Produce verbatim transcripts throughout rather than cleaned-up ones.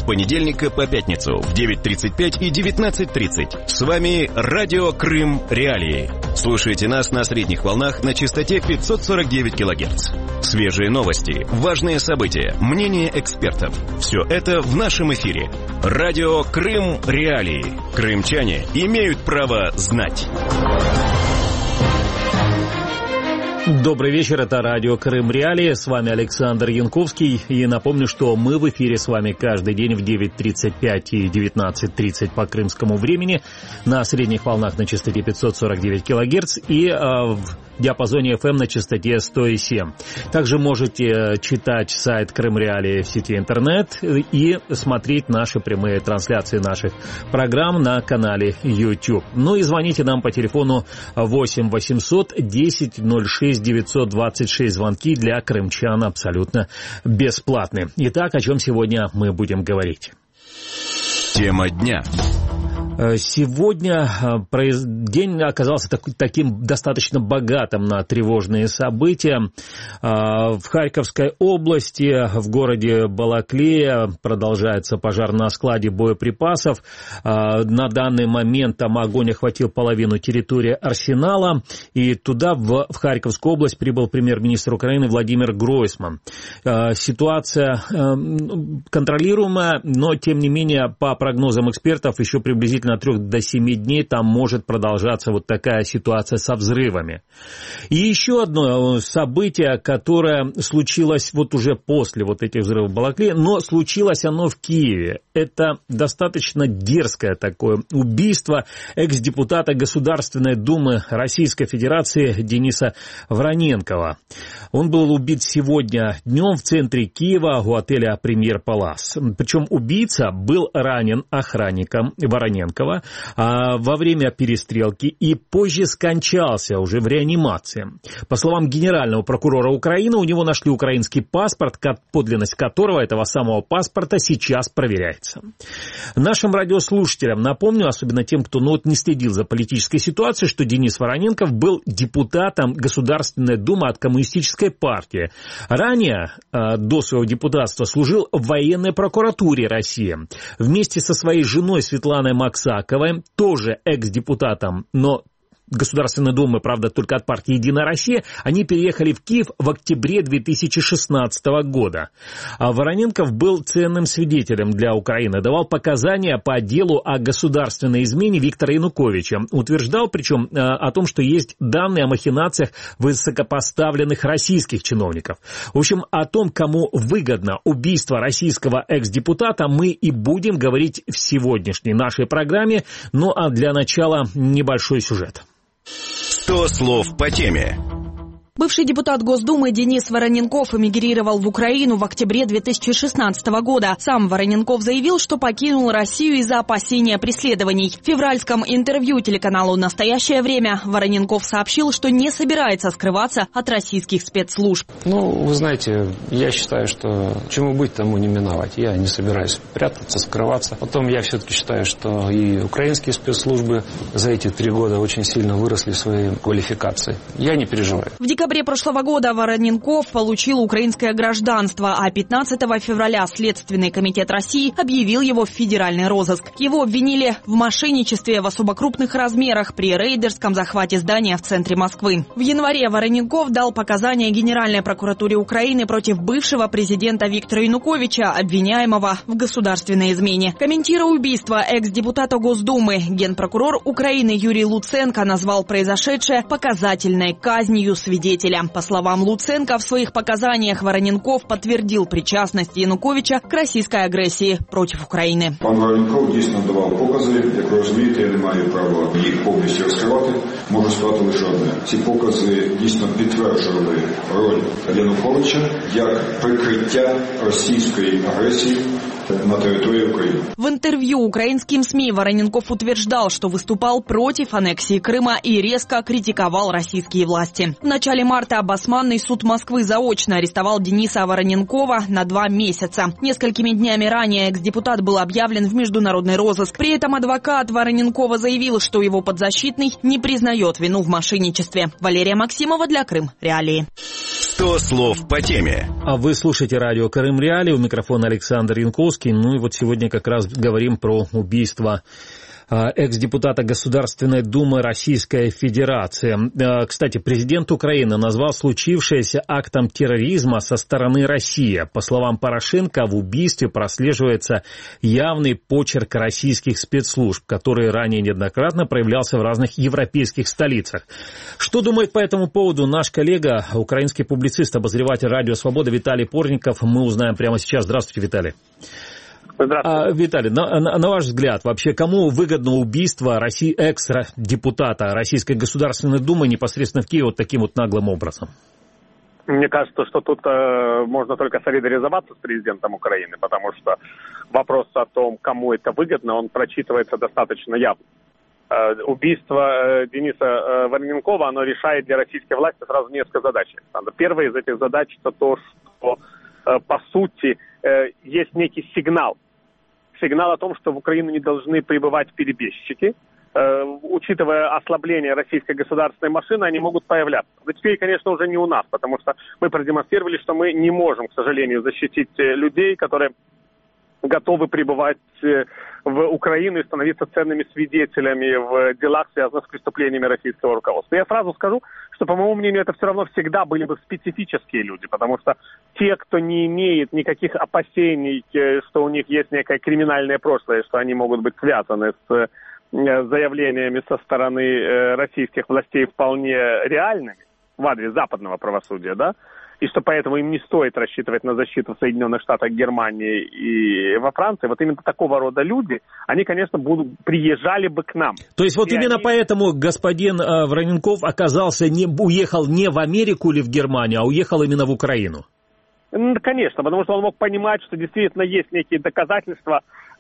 понедельника по пятницу в девять тридцать пять и девятнадцать тридцать. С вами Радио Крым Реалии. Слушайте нас на средних волнах на частоте пятьсот сорок девять килогерц. Свежие новости, важные события, мнения экспертов. Все это в нашем эфире. Радио Крым Реалии. Крымчане имеют право знать. Добрый вечер, это Радио Крым Реалии, с вами Александр Янковский, и напомню, что мы в эфире с вами каждый день в девять тридцать пять и девятнадцать тридцать по крымскому времени на средних волнах на частоте пятьсот сорок девять килогерц и э, в диапазоне эф эм на частоте сто семь. Также можете читать сайт Крым Реалии в сети интернет и смотреть наши прямые трансляции наших программ на канале YouTube. Ну и звоните нам по телефону восемь восемьсот десять ноль шесть девятьсот двадцать шесть. Звонки для крымчан абсолютно бесплатны. Итак, о чем сегодня мы будем говорить? Тема дня. Сегодня день оказался таким достаточно богатым на тревожные события. В Харьковской области, в городе Балаклея, продолжается пожар на складе боеприпасов. На данный момент там огонь охватил половину территории арсенала, и туда, в Харьковскую область, прибыл премьер-министр Украины Владимир Гройсман. Ситуация контролируемая, но, тем не менее, по прогнозам экспертов, еще приблизительно от трех до семи дней там может продолжаться вот такая ситуация со взрывами. И еще одно событие, которое случилось вот уже после вот этих взрывов в Балаклее, но случилось оно в Киеве. Это достаточно дерзкое такое убийство экс-депутата Государственной Думы Российской Федерации Дениса Вороненкова. Он был убит сегодня днем в центре Киева у отеля «Премьер Палас». Причем убийца был ранен охранником Вороненкова во время перестрелки и позже скончался уже в реанимации. По словам генерального прокурора Украины, у него нашли украинский паспорт, подлинность которого, этого самого паспорта, сейчас проверяется. Нашим радиослушателям напомню, особенно тем, кто ну, вот не следил за политической ситуацией, что Денис Вороненков был депутатом Государственной Думы от Коммунистической партии. Ранее, до своего депутатства, служил в военной прокуратуре России. Вместе со своей женой Светланой Максаковой, тоже экс-депутатом, но Государственной Думы, правда, только от партии «Единая Россия», они переехали в Киев в октябре две тысячи шестнадцатого года. А Вороненков был ценным свидетелем для Украины, давал показания по делу о государственной измене Виктора Януковича. Утверждал, причем, о том, что есть данные о махинациях высокопоставленных российских чиновников. В общем, о том, кому выгодно убийство российского экс-депутата, мы и будем говорить в сегодняшней нашей программе. Ну а для начала небольшой сюжет. сто слов по теме. Бывший депутат Госдумы Денис Вороненков эмигрировал в Украину в октябре две тысячи шестнадцатого года. Сам Вороненков заявил, что покинул Россию из-за опасения преследований. В февральском интервью телеканалу «Настоящее время» Вороненков сообщил, что не собирается скрываться от российских спецслужб. Ну, вы знаете, я считаю, что чему быть, тому не миновать. Я не собираюсь прятаться, скрываться. Потом я все-таки считаю, что и украинские спецслужбы за эти три года очень сильно выросли в своей квалификации. Я не переживаю. В декабре В декабре прошлого года Вороненков получил украинское гражданство, а пятнадцатого февраля Следственный комитет России объявил его в федеральный розыск. Его обвинили в мошенничестве в особо крупных размерах при рейдерском захвате здания в центре Москвы. В январе Вороненков дал показания Генеральной прокуратуре Украины против бывшего президента Виктора Януковича, обвиняемого в государственной измене. Комментируя убийство экс-депутата Госдумы, генпрокурор Украины Юрий Луценко назвал произошедшее показательной казнью свидетелей. По словам Луценко, в своих показаниях Вороненков подтвердил причастность Януковича к российской агресії проти України. Пан Вороненков дійсно давав покази. Як ви розумієте, я не маю права їх повністю розкривати. Можу сказати лише одне. Ці покази дійсно підтверджували роль Януковича як прикриття російської агресії на территории Украины. В интервью украинским СМИ Вороненков утверждал, что выступал против аннексии Крыма и резко критиковал российские власти. В начале марта Басманный суд Москвы заочно арестовал Дениса Вороненкова на два месяца. Несколькими днями ранее экс-депутат был объявлен в международный розыск. При этом адвокат Вороненкова заявил, что его подзащитный не признает вину в мошенничестве. Валерия Максимова для Крым Реалии. сто слов по теме. А вы слушаете радио Крым Реалии. У микрофона Александр Янковский. выпуске. Ну и вот сегодня как раз говорим про убийство экс-депутата Государственной Думы Российской Федерации. Кстати, президент Украины назвал случившееся актом терроризма со стороны России. По словам Порошенко, в убийстве прослеживается явный почерк российских спецслужб, который ранее неоднократно проявлялся в разных европейских столицах. Что думает по этому поводу наш коллега, украинский публицист, обозреватель «Радио Свобода» Виталий Порников, мы узнаем прямо сейчас. Здравствуйте, Виталий. А, Виталий, на, на, на ваш взгляд, вообще кому выгодно убийство России, экс-депутата Российской Государственной Думы непосредственно в Киеве вот таким вот наглым образом? Мне кажется, что тут э, можно только солидаризоваться с президентом Украины, потому что вопрос о том, кому это выгодно, он прочитывается достаточно явно. Э, убийство э, Дениса э, Вороненкова, оно решает для российской власти сразу несколько задач. Первая из этих задач это то, что э, по сути э, есть некий сигнал. Сигнал о том, что в Украину не должны прибывать перебежчики. Э, учитывая ослабление российской государственной машины, они могут появляться. Но теперь, конечно, уже не у нас, потому что мы продемонстрировали, что мы не можем, к сожалению, защитить людей, которые готовы прибывать в Украину и становиться ценными свидетелями в делах, связанных с преступлениями российского руководства. Я сразу скажу, что, по моему мнению, это все равно всегда были бы специфические люди, потому что те, кто не имеет никаких опасений, что у них есть некое криминальное прошлое, что они могут быть связаны с заявлениями со стороны российских властей вполне реальными в адрес западного правосудия, да, и что поэтому им не стоит рассчитывать на защиту в Соединенных Штатах, Германии и во Франции. Вот именно такого рода люди, они, конечно, будут, приезжали бы к нам. То есть вот и именно они... поэтому господин э, Вороненков оказался, не, уехал не в Америку или в Германию, а уехал именно в Украину? Конечно, потому что он мог понимать, что действительно есть некие доказательства,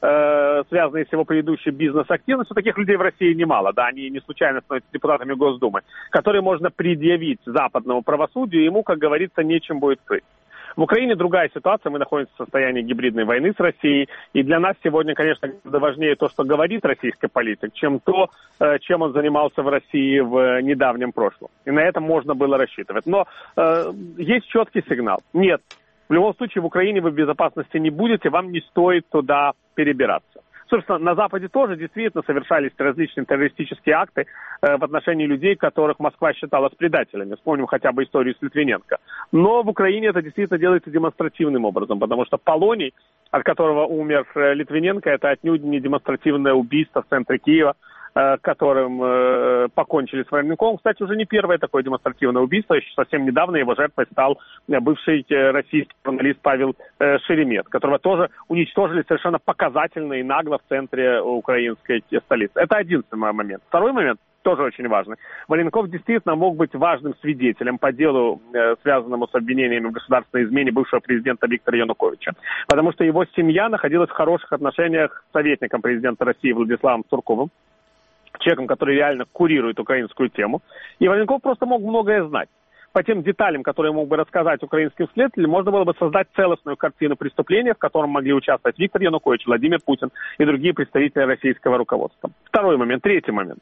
э, связанные с его предыдущей бизнес-активностью. Таких людей в России немало, да, они не случайно становятся депутатами Госдумы, которые можно предъявить западному правосудию, и ему, как говорится, нечем будет крыть. В Украине другая ситуация, мы находимся в состоянии гибридной войны с Россией, и для нас сегодня, конечно, важнее то, что говорит российский политик, чем то, чем он занимался в России в недавнем прошлом. И на это можно было рассчитывать. Но э, есть четкий сигнал. Нет, в любом случае в Украине вы в безопасности не будете, вам не стоит туда перебираться. Собственно, на Западе тоже действительно совершались различные террористические акты э, в отношении людей, которых Москва считала предателями. Вспомним хотя бы историю с Литвиненко. Но в Украине это действительно делается демонстративным образом, потому что Полоний, от которого умер Литвиненко, это отнюдь не демонстративное убийство в центре Киева, э, которым э, покончили с Вороненковым. Кстати, уже не первое такое демонстративное убийство. Еще совсем недавно его жертвой стал бывший э, российский журналист Павел э, Шеремет, которого тоже уничтожили совершенно показательно и нагло в центре украинской столицы. Это один момент. Второй момент тоже очень важный. Вороненков действительно мог быть важным свидетелем по делу, э, связанному с обвинениями в государственной измене бывшего президента Виктора Януковича. Потому что его семья находилась в хороших отношениях с советником президента России Владиславом Сурковым, человеком, который реально курирует украинскую тему. И Вороненков просто мог многое знать. По тем деталям, которые мог бы рассказать украинским следователям, можно было бы создать целостную картину преступления, в котором могли участвовать Виктор Янукович, Владимир Путин и другие представители российского руководства. Второй момент. Третий момент.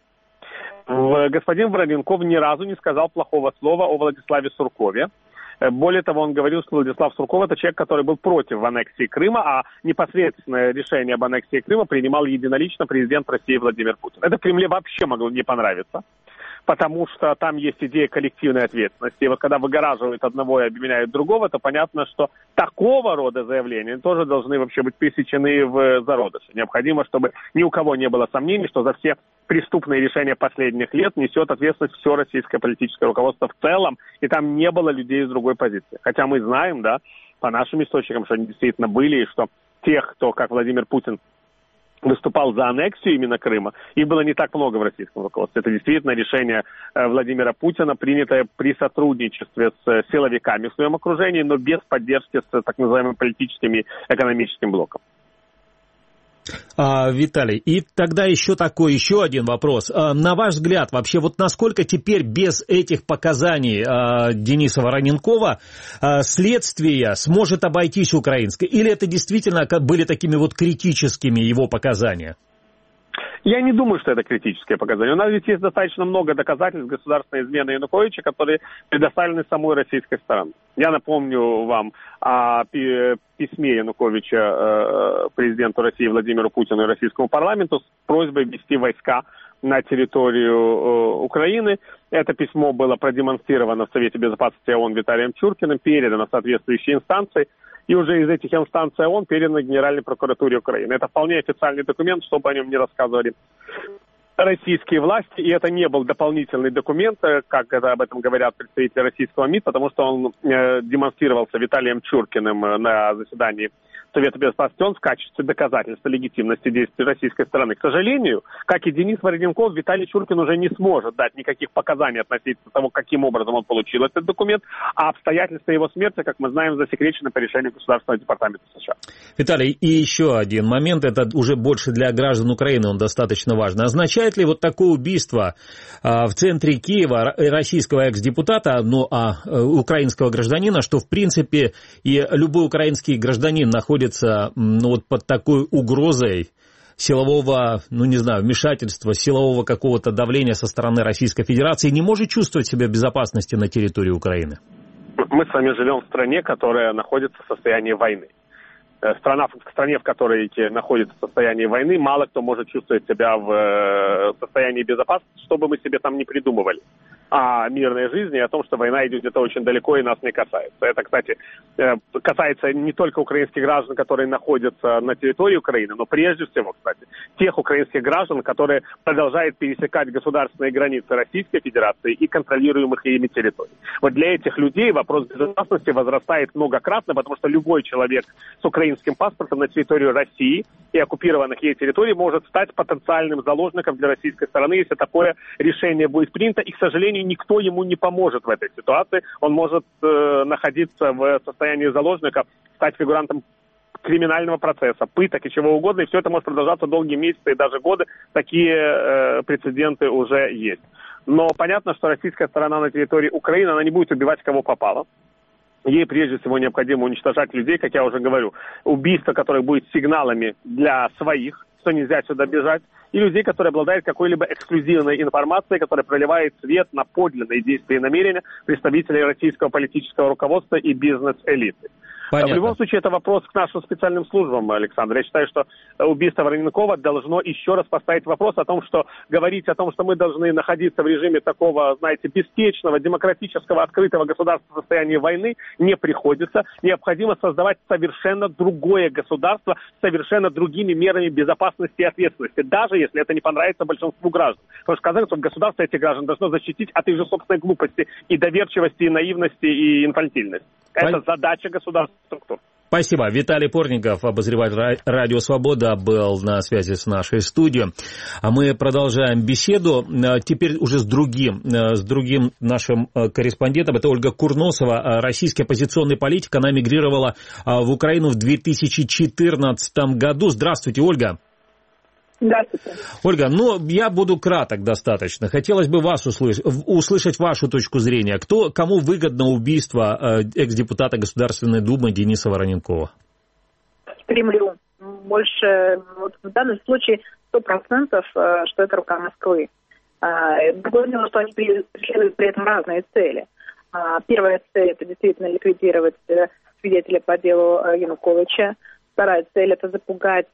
Господин Вороненков ни разу не сказал плохого слова о Владиславе Суркове. Более того, он говорил, что Владислав Сурков – это человек, который был против аннексии Крыма, а непосредственное решение об аннексии Крыма принимал единолично президент России Владимир Путин. Это в Кремле вообще могло не понравиться, потому что там есть идея коллективной ответственности. И вот когда выгораживают одного и обвиняют другого, то понятно, что такого рода заявления тоже должны вообще быть пресечены в зародыше. Необходимо, чтобы ни у кого не было сомнений, что за все преступные решения последних лет несет ответственность все российское политическое руководство в целом, и там не было людей из другой позиции. Хотя мы знаем, да, по нашим источникам, что они действительно были, и что тех, кто, как Владимир Путин, выступал за аннексию именно Крыма, их было не так много в российском руководстве. Это действительно решение Владимира Путина, принятое при сотрудничестве с силовиками в своем окружении, но без поддержки с так называемым политическим и экономическим блоком. А, Виталий, и тогда еще такой, еще один вопрос. А, на ваш взгляд, вообще, вот насколько теперь без этих показаний а, Дениса Вороненкова а, следствие сможет обойтись украинское? Или это действительно были такими вот критическими его показания? Я не думаю, что это критическое показание. У нас ведь есть достаточно много доказательств государственной измены Януковича, которые предоставлены самой российской стороной. Я напомню вам о письме Януковича президенту России Владимиру Путину и российскому парламенту с просьбой ввести войска на территорию э, Украины. Это письмо было продемонстрировано в Совете Безопасности ООН Виталием Чуркиным, передано в соответствующие инстанции, и уже из этих инстанций ООН передано Генеральной прокуратуре Украины. Это вполне официальный документ, чтобы о нем не рассказывали российские власти, и это не был дополнительный документ, как это об этом говорят представители российского МИД, потому что он э, демонстрировался Виталием Чуркиным на заседании Совета Безопасности ООН в качестве доказательства легитимности действий российской стороны. К сожалению, как и Денис Вороненков, Виталий Чуркин уже не сможет дать никаких показаний относительно того, каким образом он получил этот документ, а обстоятельства его смерти, как мы знаем, засекречены по решению Государственного департамента США. Виталий, и еще один момент, это уже больше для граждан Украины, он достаточно важный. Означает ли вот такое убийство а, в центре Киева российского экс-депутата, ну а украинского гражданина, что в принципе и любой украинский гражданин находится ну, вот под такой угрозой силового, ну не знаю, вмешательства, силового какого-то давления со стороны Российской Федерации, не может чувствовать себя в безопасности на территории Украины? Мы с вами живем в стране, которая находится в состоянии войны. Страна, в стране, в которой находится в состоянии войны, мало кто может чувствовать себя в состоянии безопасности, что бы мы себе там ни придумывали о мирной жизни и о том, что война идет где-то очень далеко и нас не касается. Это, кстати, касается не только украинских граждан, которые находятся на территории Украины, но прежде всего, кстати, тех украинских граждан, которые продолжают пересекать государственные границы Российской Федерации и контролируемых ими территорий. Вот для этих людей вопрос безопасности возрастает многократно, потому что любой человек с украинским паспортом на территории России и оккупированных ей территорий может стать потенциальным заложником для российской стороны, если такое решение будет принято. И, к сожалению, никто ему не поможет в этой ситуации. Он может э, находиться в состоянии заложника, стать фигурантом криминального процесса, пыток и чего угодно. И все это может продолжаться долгие месяцы и даже годы. Такие э, прецеденты уже есть. Но понятно, что российская сторона на территории Украины, она не будет убивать кого попало. Ей прежде всего необходимо уничтожать людей, как я уже говорю. Убийство, которое будет сигналами для своих, что нельзя сюда бежать, и людей, которые обладают какой-либо эксклюзивной информацией, которая проливает свет на подлинные действия и намерения представителей российского политического руководства и бизнес-элиты. Понятно. В любом случае, это вопрос к нашим специальным службам, Александр. Я считаю, что убийство Вороненкова должно еще раз поставить вопрос о том, что говорить о том, что мы должны находиться в режиме такого, знаете, беспечного, демократического, открытого государства в состоянии войны, не приходится. Необходимо создавать совершенно другое государство с совершенно другими мерами безопасности и ответственности, даже если это не понравится большинству граждан. Потому что, казалось, государство этих граждан должно защитить от их же собственной глупости и доверчивости, и наивности, и инфантильности. Это Пон... задача государственных структур. Спасибо. Виталий Порников, обозреватель Радио Свобода, был на связи с нашей студией. А мы продолжаем беседу. Теперь уже с другим, с другим нашим корреспондентом. Это Ольга Курносова, российский оппозиционный политик. Она мигрировала в Украину в две тысячи четырнадцатом году. Здравствуйте, Ольга. Здравствуйте. Ольга, ну, я буду краток достаточно. Хотелось бы вас услышать, услышать вашу точку зрения. Кто, кому выгодно убийство экс-депутата Государственной Думы Дениса Вороненкова? Кремлю. Больше, вот в данном случае, сто процентов, что это рука Москвы. Другое дело, что они преследуют при этом разные цели. Первая цель – это действительно ликвидировать свидетеля по делу Януковича. Вторая цель – это запугать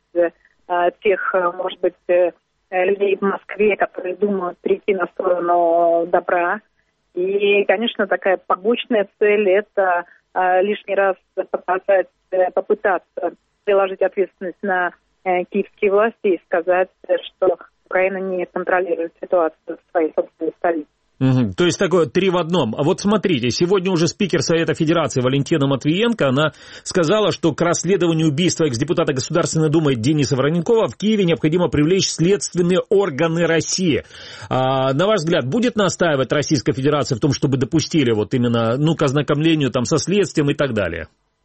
тех, может быть, людей в Москве, которые думают перейти на сторону добра. И, конечно, такая побочная цель – это лишний раз показать, попытаться приложить ответственность на киевские власти и сказать, что Украина не контролирует ситуацию в своей собственной столице. Угу. То есть такое три в одном. А вот смотрите, сегодня уже спикер Совета Федерации Валентина Матвиенко, она сказала, что к расследованию убийства экс-депутата Государственной Думы Дениса Вороненкова в Киеве необходимо привлечь следственные органы России. А, на ваш взгляд, будет настаивать Российская Федерация в том, чтобы допустили вот именно, ну, к ознакомлению там со следствием и так далее?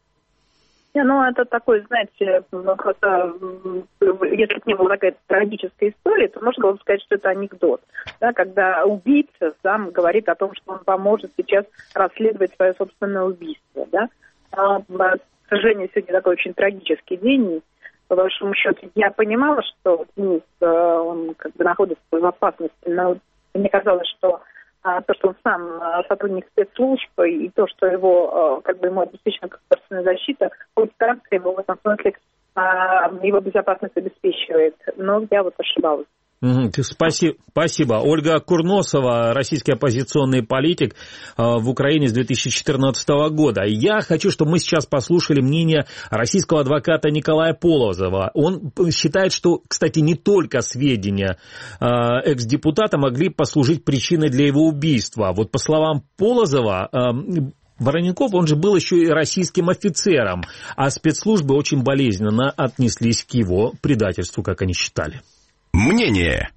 Ну, это такой, знаете, просто, если бы не была какая-то трагическая история, то можно было бы сказать, что это анекдот. Да, когда убийца сам говорит о том, что он поможет сейчас расследовать свое собственное убийство. Да? А, к сожалению, сегодня такой очень трагический день. По большому счету, я понимала, что Денис, он как бы находится в опасности, но мне казалось, что а, то, что он сам сотрудник спецслужб, и то, что его, как бы, ему обеспечена государственная защита, будет стараться его в этом смысле его безопасность обеспечивает. Но я вот ошибалась. Спасибо. Спасибо. Ольга Курносова, российский оппозиционный политик в Украине с две тысячи четырнадцатого года. Я хочу, чтобы мы сейчас послушали мнение российского адвоката Николая Полозова. Он считает, что, кстати, не только сведения экс-депутата могли послужить причиной для его убийства. Вот по словам Полозова, Вороненков, он же был еще и российским офицером, а спецслужбы очень болезненно отнеслись к его предательству, как они считали. Мнение.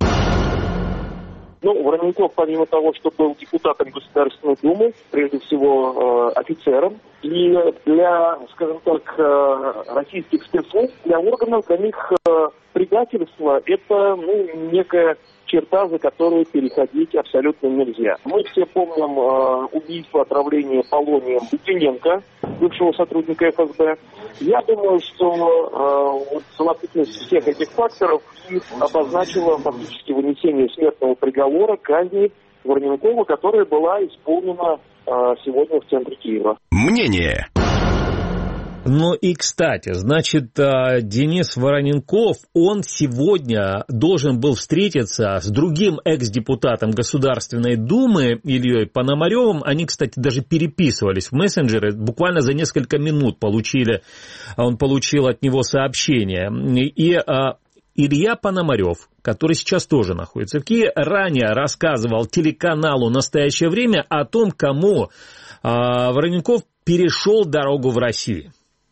Ну, Вороненков, помимо того, что был депутатом Государственной Думы, прежде всего э, офицером, и для, скажем так, э, российских спецслужб, для органов, для них э, предательство – это, ну, некая черта, за которую переходить абсолютно нельзя. Мы все помним э, убийство, отравление полонием Литвиненко, бывшего сотрудника эф эс бэ. Я думаю, что э, вот совокупность всех этих факторов и обозначила фактически вынесение смертного приговора казни Вороненкова, которая была исполнена э, сегодня в центре Киева. Мнение. Ну и, кстати, значит, Денис Вороненков, он сегодня должен был встретиться с другим экс-депутатом Государственной Думы Ильей Пономаревым. Они, кстати, даже переписывались в мессенджеры, буквально за несколько минут получили, он получил от него сообщение. И Илья Пономарев, который сейчас тоже находится в Киеве, ранее рассказывал телеканалу «Настоящее время» о том, кому Вороненков перешел дорогу в России.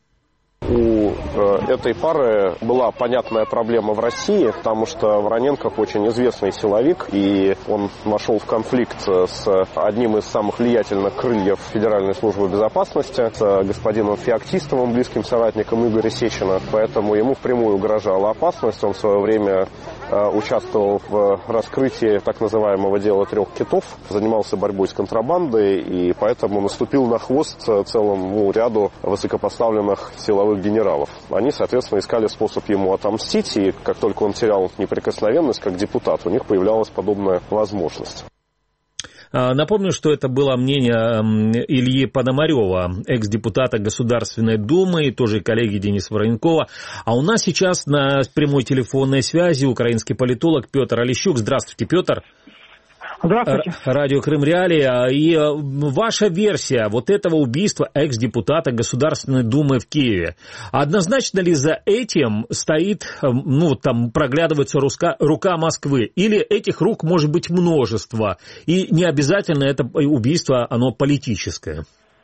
У этой пары была понятная проблема в России, потому что Вороненков очень известный силовик, и он вошел в конфликт с одним из самых влиятельных крыльев Федеральной службы безопасности, с господином Феоктистовым, близким соратником Игоря Сечина, поэтому ему впрямую угрожала опасность. Он в свое время участвовал в раскрытии так называемого дела трех китов, занимался борьбой с контрабандой, и поэтому наступил на хвост целому ряду высокопоставленных силовых генералов. Они, соответственно, искали способ ему отомстить, и как только он терял неприкосновенность как депутат, у них появлялась подобная возможность. Напомню, что это было мнение Ильи Пономарева, экс-депутата Государственной Думы, и тоже коллеги Дениса Вороненкова. А у нас сейчас на прямой телефонной связи украинский политолог Петр Олещук. Здравствуйте, Петр. Здравствуйте. Радио Крым Реалии. И ваша версия вот этого убийства экс-депутата Государственной Думы в Киеве. Однозначно ли за этим стоит, ну, там проглядывается рука, рука Москвы? Или этих рук может быть множество? И не обязательно это убийство, оно политическое?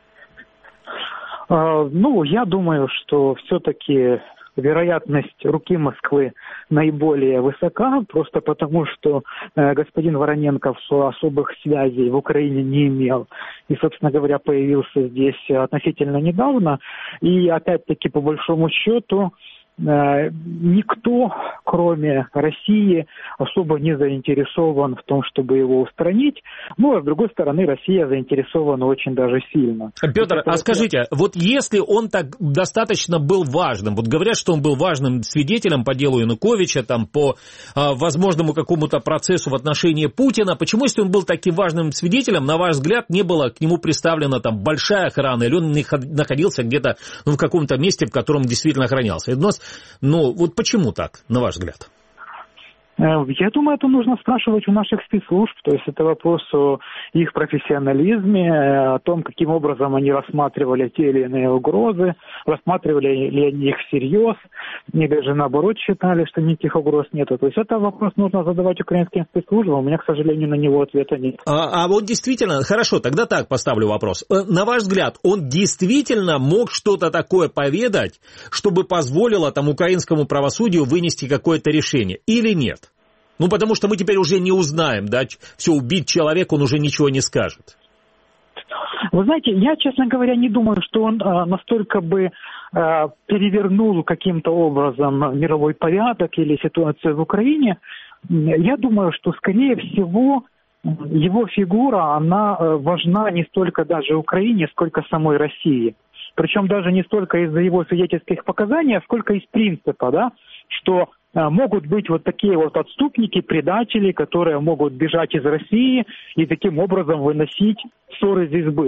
А, ну, я думаю, что все-таки вероятность руки Москвы наиболее высока, просто потому, что э, господин Вороненков особых связей в Украине не имел. И, собственно говоря, появился здесь относительно недавно. И, опять-таки, по большому счету, э, никто, кроме России, особо не заинтересован в том, чтобы его устранить. Ну, а с другой стороны, Россия заинтересована очень даже сильно. Петр, а скажите, вот если он так достаточно был важным, вот говорят, что он был важным свидетелем по делу Януковича, там, по а, возможному какому-то процессу в отношении Путина, почему, если он был таким важным свидетелем, на ваш взгляд, не было к нему представлена там большая охрана, или он находился где-то, ну, в каком-то месте, в котором действительно охранялся? Ну, вот почему так, на ваш взгляд? Я думаю, это нужно спрашивать у наших спецслужб, то есть это вопрос о их профессионализме, о том, каким образом они рассматривали те или иные угрозы, рассматривали ли они их всерьез, или же наоборот считали, что никаких угроз нет. То есть это вопрос нужно задавать украинским спецслужбам, у меня, к сожалению, на него ответа нет. А, а вот действительно, хорошо, тогда так поставлю вопрос. На ваш взгляд, он действительно мог что-то такое поведать, чтобы позволило там украинскому правосудию вынести какое-то решение, или нет? Ну, потому что мы теперь уже не узнаем, да, все, убить человека, он уже ничего не скажет. Вы знаете, я, честно говоря, не думаю, что он а, настолько бы а, перевернул каким-то образом мировой порядок или ситуацию в Украине. Я думаю, что, скорее всего, его фигура, она важна не столько даже Украине, сколько самой России. Причем даже не столько из-за его свидетельских показаний, а сколько из принципа, да, что могут быть вот такие вот отступники, предатели, которые могут бежать из России и таким образом выносить ссор из избы.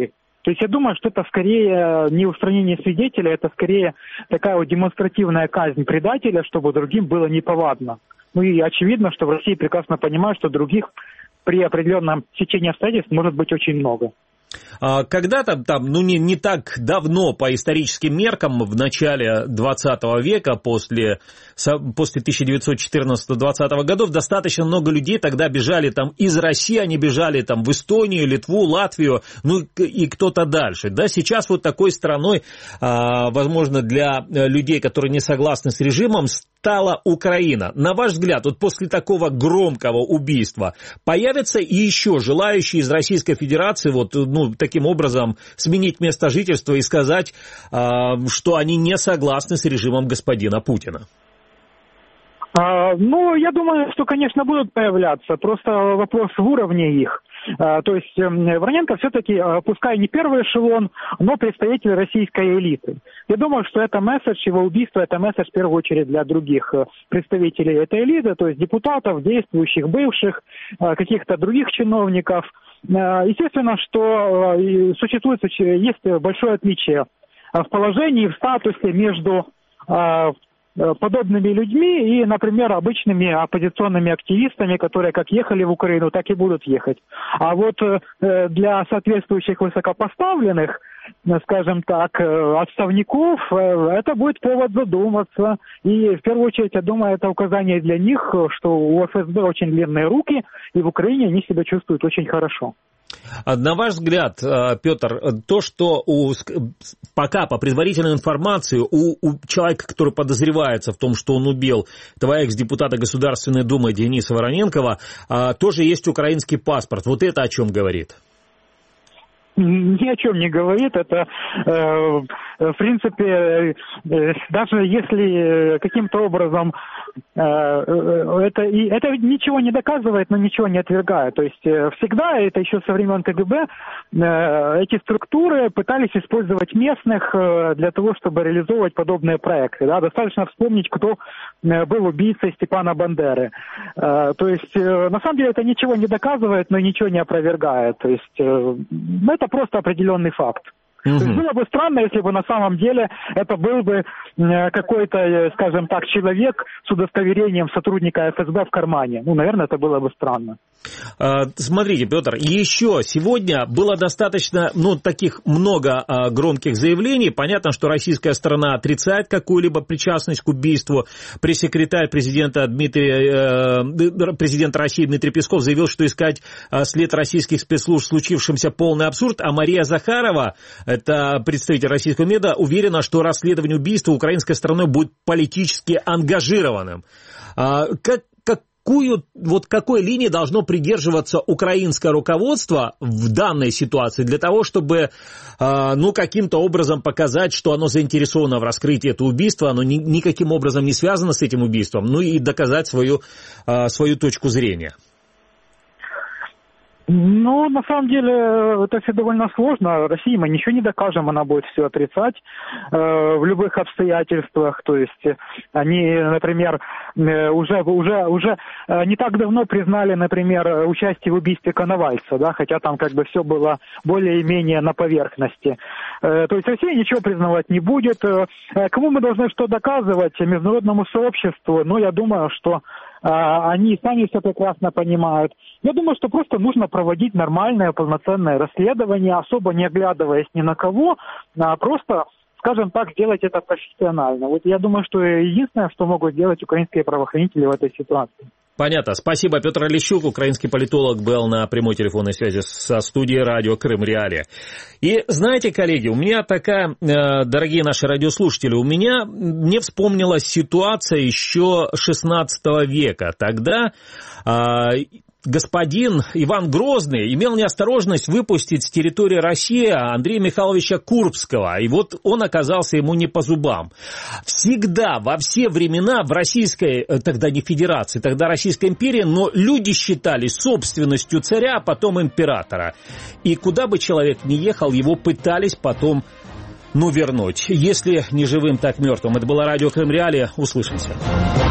То есть я думаю, что это скорее не устранение свидетеля, это скорее такая вот демонстративная казнь предателя, чтобы другим было неповадно. Ну и очевидно, что в России прекрасно понимают, что других при определенном течении обстоятельств может быть очень много. Когда-то, там, ну не, не так давно по историческим меркам, в начале двадцатого века, после, после тысяча девятьсот четырнадцатого — двадцатого годов, достаточно много людей тогда бежали там из России, они бежали там в Эстонию, Литву, Латвию, ну и кто-то дальше. Да, сейчас вот такой страной, возможно, для людей, которые не согласны с режимом, стала Украина. На ваш взгляд, вот после такого громкого убийства появятся и еще желающие из Российской Федерации вот, ну, таким образом сменить место жительства и сказать, что они не согласны с режимом господина Путина? А, ну, я думаю, что, конечно, будут появляться. Просто вопрос в уровне их. А, то есть Вороненко все-таки, пускай не первый эшелон, но представитель российской элиты. Я думаю, что это месседж, его убийство, это месседж в первую очередь для других представителей этой элиты, то есть депутатов, действующих, бывших, каких-то других чиновников. Естественно, что существует, есть большое отличие в положении, в статусе между подобными людьми и, например, обычными оппозиционными активистами, которые как ехали в Украину, так и будут ехать. А вот для соответствующих высокопоставленных, скажем так, отставников, это будет повод задуматься. И в первую очередь, я думаю, это указание для них, что у эф эс бэ очень длинные руки, и в Украине они себя чувствуют очень хорошо. На ваш взгляд, Петр, то, что у, пока по предварительной информации у, у человека, который подозревается в том, что он убил этого экс-депутата Государственной Думы Дениса Вороненкова, тоже есть украинский паспорт. Вот это о чем говорит? Ни о чем не говорит. Это, э, в принципе, э, даже если каким-то образом э, это, и, это ничего не доказывает, но ничего не отвергает. То есть э, всегда, это еще со времен ка гэ бэ, э, эти структуры пытались использовать местных э, для того, чтобы реализовывать подобные проекты. Да? Достаточно вспомнить, кто э, был убийцей Степана Бандеры. Э, то есть, э, на самом деле, это ничего не доказывает, но ничего не опровергает. То есть, э, это просто определенный факт. Mm-hmm. То есть было бы странно, если бы на самом деле это был бы какой-то, скажем так, человек с удостоверением сотрудника эф эс бэ в кармане. Ну, наверное, это было бы странно. Смотрите, Петр, еще сегодня было достаточно, ну, таких много а, громких заявлений. Понятно, что российская сторона отрицает какую-либо причастность к убийству. Пресс-секретарь президента, Дмитрий, э, президент России Дмитрий Песков заявил, что искать след российских спецслужб в случившемся полный абсурд. А Мария Захарова, это представитель российского МИДа, уверена, что расследование убийства украинской стороной будет политически ангажированным. А, как Какую, вот какой линии должно придерживаться украинское руководство в данной ситуации для того, чтобы, э, ну, каким-то образом показать, что оно заинтересовано в раскрытии этого убийства, оно ни, никаким образом не связано с этим убийством, ну и доказать свою, э, свою точку зрения? Ну, на самом деле, это все довольно сложно. России мы ничего не докажем, она будет все отрицать э, в любых обстоятельствах. То есть они, например, э, уже, уже, уже э, не так давно признали, например, участие в убийстве Коновальца, да, хотя там как бы все было более-менее на поверхности. Э, то есть Россия ничего признавать не будет. Э, кому мы должны что доказывать? Международному сообществу? Ну, я думаю, что они сами все прекрасно понимают. Я думаю, что просто нужно проводить нормальное, полноценное расследование, особо не оглядываясь ни на кого, а просто, скажем так, сделать это профессионально. Вот я думаю, что единственное, что могут сделать украинские правоохранители в этой ситуации. Понятно. Спасибо. Петр Олещук, украинский политолог, был на прямой телефонной связи со студией радио Крым Реалии. И знаете, коллеги, у меня такая, дорогие наши радиослушатели, у меня мне вспомнилась ситуация еще шестнадцатого века. Тогда господин Иван Грозный имел неосторожность выпустить с территории России Андрея Михайловича Курбского, и вот он оказался ему не по зубам. Всегда, во все времена в Российской, тогда не Федерации, тогда Российской империи, но люди считали собственностью царя, а потом императора. И куда бы человек ни ехал, его пытались потом, ну, вернуть. Если не живым, так мертвым. Это было радио Крым Реалии. Услышимся.